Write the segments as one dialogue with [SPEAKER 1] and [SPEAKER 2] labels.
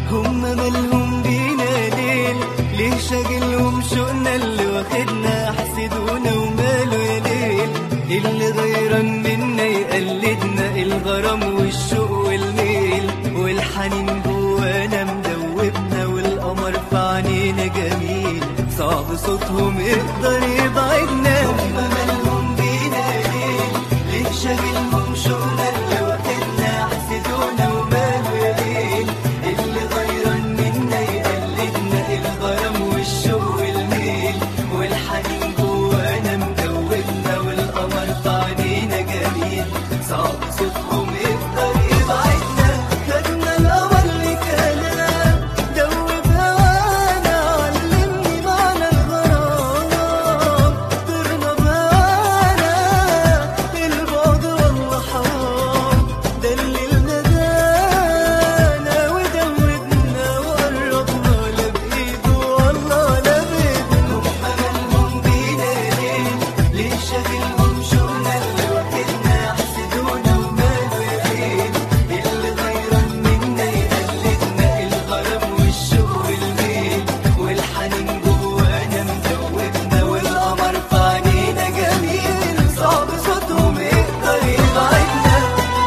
[SPEAKER 1] هما مالهم بينا ليل؟ ليه شاغلهم شوقنا اللي واخدنا؟ حسدونا وماله يا ليل؟ اللي غيران منا يقلدنا، الغرام والشوق والميل والحنين جوانا مدوبنا، والقمر في عينينا جميل صعب صوتهم يقدر يبعدنا. هما مالهم بينا ليل؟ ليه شاغلهم شوقنا اللي واخدنا؟ حسدونا وماله يا ليل؟ اللي غيران منا يقلدنا، الغرام والشوق والميل والحنين جوانا مدوبنا، والقمر في عينينا جميل صعب صوتهم يقدر يبعدنا. خدنا القمر لكلام دوب هوانا، علمني معنى الغرام، طرنا بهوانا البعد والله حرام، دللنا دانا ودوبنا وقربنا لا بإيده والله لا بإيدنا. هما مالهم بينا ليه؟ ليه شاغلهم شوقنا اللي واخدنا؟ حسدونا وماله يا ليل؟ اللي غيران منا يقلدنا، الغرام والشوق والميل والحنين جوانا مدوبنا، والقمر في عينينا جميل صعب صوتهم يقدر يبعدنا.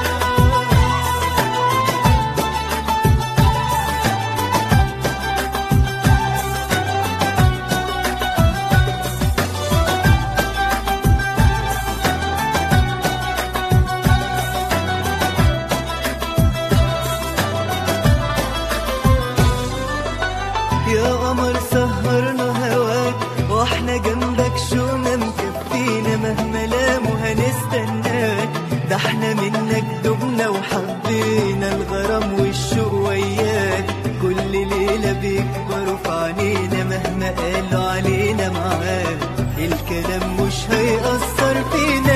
[SPEAKER 1] يا قمر سهرنا هواك واحنا جنبك، شوقنا مكفينا مهما لاموا هنستناك، ده احنا منك دبنا وحبينا، الغرام والشوق وياك كل ليلة بيكبروا في عينينا، مهما قالوا علينا معاك الكلام مش هيأثر فينا.